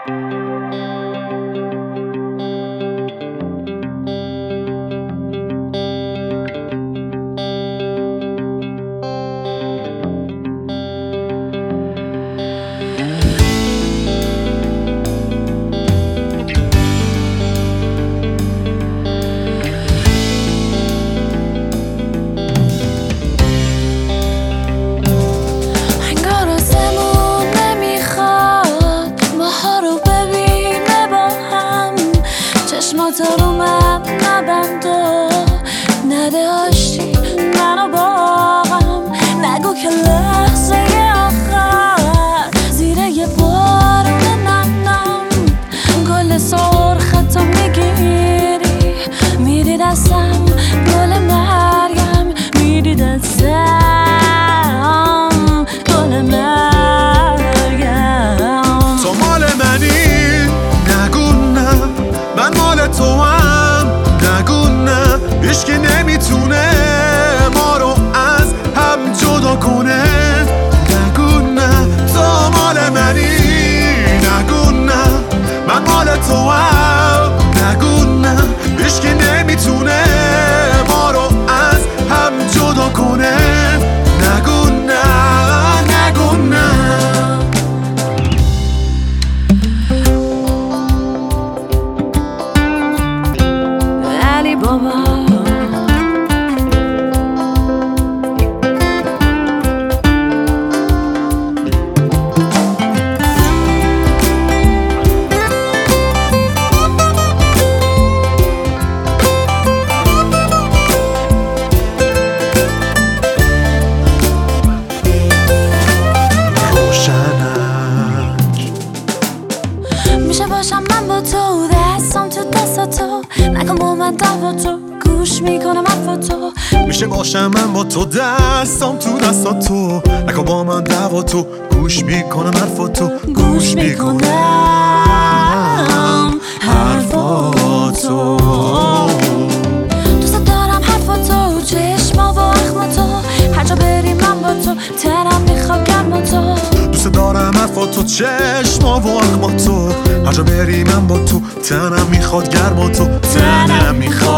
چشمات رو من نبند و نده آشتی منو باهم. نگو که لحظه آخر زیر یه بارون نمنم گل سرختو میگیری میری دستم گل مریم میری دستم گل مریم. تو مال منی نگو نه من مال تو هم نگو نه هیچکی نمیتونه ما رو از هم جدا کنه. نگو نه تو مال منی نگو نه من مال تو هم نگو نه هیچکی نمیتونه ما رو از هم جدا کنه. نگو نه نگو نه علی بابا میشه باشم من با تو دستم تو دست تو نکن با من دعوا تو گوش میکنم حرفا تو. میشه باشم من با تو دستم تو دست تو نکن با من دعوا تو گوش میکنم حرفا تو گوش میکنم حرفا تو. دوست دارم حرفا تو چشما و اخما تو هر جا بری من با تو تنم میخواد گرما تو. دوست دارم حرفا تو چشما و اخما تو هر جا بری من با تو تنم میخواد گرما تو تنم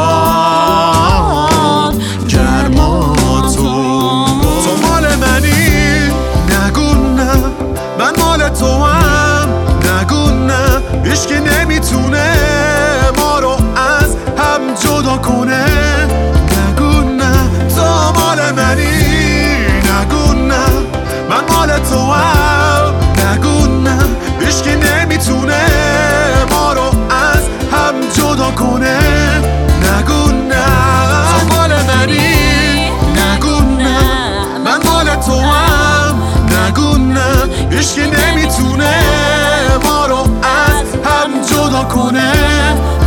میخواد گرما تو. تو مال منی نگو نه من مال تو هم نگو نه هیچکی نمیتونه ما رو از هم جدا کنه. نگو نه تو مال منی نگو نه من مال تو هم نگو نه هیچکی نمیتونه ما رو از هم جدا کنه. نگو نه تو مال منی نگو نه من مال تو هم نگو نه هیچکی نمیتونه ما رو از هم جدا کنه.